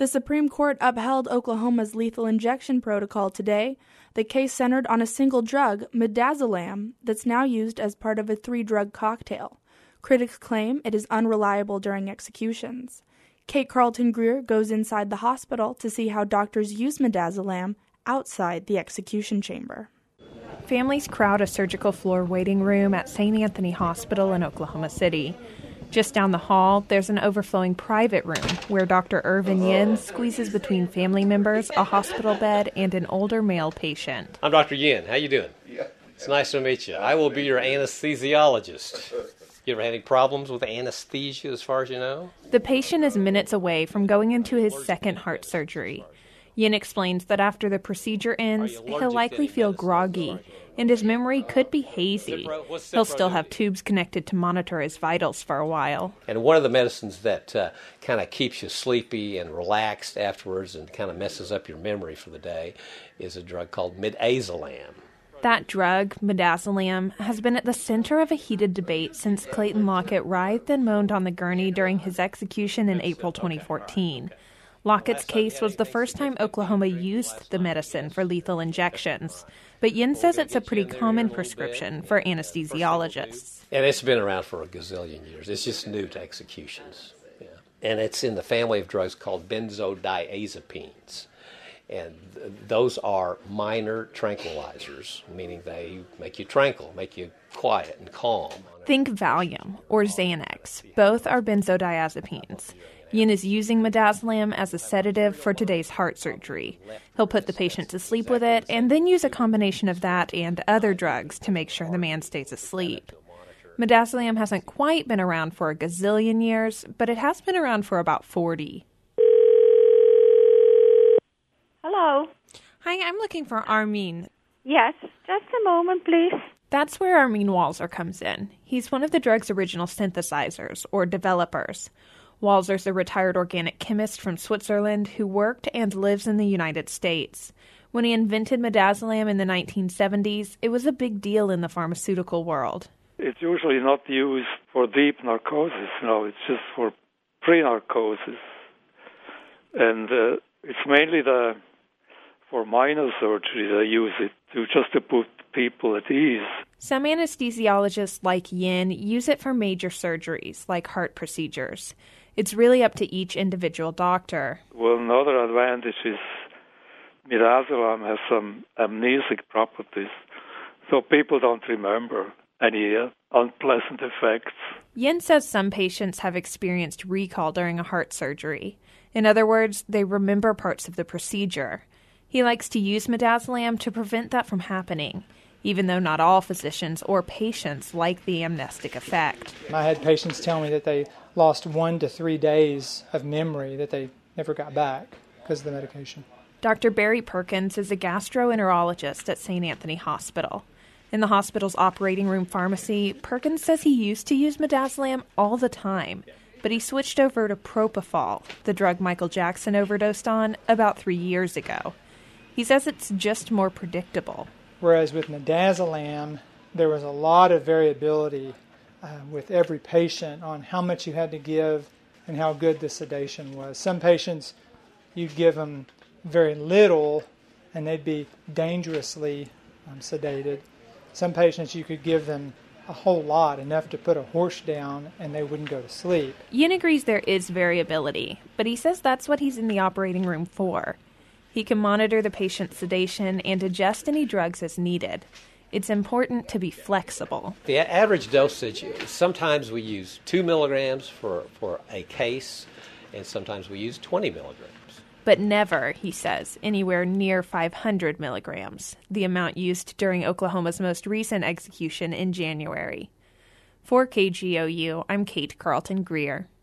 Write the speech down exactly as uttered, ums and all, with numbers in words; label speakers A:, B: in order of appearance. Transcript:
A: The Supreme Court upheld Oklahoma's lethal injection protocol today. The case centered on a single drug, midazolam, that's now used as part of a three-drug cocktail. Critics claim it is unreliable during executions. Kate Carlton-Greer goes inside the hospital to see how doctors use midazolam outside the execution chamber.
B: Families crowd a surgical floor waiting room at Saint Anthony Hospital in Oklahoma City. Just down the hall, there's an overflowing private room where Doctor Irvin Yin squeezes between family members, a hospital bed, and an older male patient.
C: I'm Doctor Yin. How you doing? It's nice to meet you. I will be your anesthesiologist. You ever had any problems with anesthesia as far as you know?
B: The patient is minutes away from going into his second heart surgery. Yin explains that after the procedure ends, he'll likely feel groggy, and his memory could be hazy. He'll still have tubes connected to monitor his vitals for a while.
C: And one of the medicines that uh, kind of keeps you sleepy and relaxed afterwards and kind of messes up your memory for the day is a drug called midazolam.
B: That drug, midazolam, has been at the center of a heated debate since Clayton Lockett writhed and moaned on the gurney during his execution in April twenty fourteen. Lockett's case was the first time Oklahoma used the medicine for lethal injections, but Yin says it's a pretty common prescription for anesthesiologists.
C: And it's been around for a gazillion years. It's just new to executions. Yeah. And it's in the family of drugs called benzodiazepines. And th- those are minor tranquilizers, meaning they make you tranquil, make you quiet and calm.
B: Think Valium or Xanax. Both are benzodiazepines. Yin is using midazolam as a sedative for today's heart surgery. He'll put the patient to sleep with it and then use a combination of that and other drugs to make sure the man stays asleep. Midazolam hasn't quite been around for a gazillion years, but it has been around for about forty.
D: Hello.
B: Hi, I'm looking for Armin.
D: Yes, just a moment, please.
B: That's where Armin Walzer comes in. He's one of the drug's original synthesizers, or developers. Walzer's a retired organic chemist from Switzerland who worked and lives in the United States. When he invented midazolam in the nineteen seventies, it was a big deal in the pharmaceutical world.
E: It's usually not used for deep narcosis, no, it's just for pre-narcosis. And uh, it's mainly the for minor surgery they use it to just to put people at ease.
B: Some anesthesiologists like Yin use it for major surgeries, like heart procedures. It's really up to each individual doctor.
E: Well, another advantage is midazolam has some amnesic properties, so people don't remember any uh, unpleasant effects.
B: Yin says some patients have experienced recall during a heart surgery. In other words, they remember parts of the procedure. He likes to use midazolam to prevent that from happening, even though not all physicians or patients like the amnestic effect.
F: I had patients tell me that they lost one to three days of memory that they never got back because of the medication.
B: Doctor Barry Perkins is a gastroenterologist at Saint Anthony Hospital. In the hospital's operating room pharmacy, Perkins says he used to use midazolam all the time, but he switched over to propofol, the drug Michael Jackson overdosed on, about three years ago. He says it's just more predictable.
F: Whereas with midazolam, there was a lot of variability uh, with every patient on how much you had to give and how good the sedation was. Some patients, you'd give them very little and they'd be dangerously um, sedated. Some patients, you could give them a whole lot, enough to put a horse down, and they wouldn't go to sleep.
B: Yin agrees there is variability, but he says that's what he's in the operating room for. He can monitor the patient's sedation and adjust any drugs as needed. It's important to be flexible.
C: The average dosage, sometimes we use two milligrams for, for a case, and sometimes we use twenty milligrams.
B: But never, he says, anywhere near five hundred milligrams, the amount used during Oklahoma's most recent execution in January. For K G O U, I'm Kate Carlton-Greer.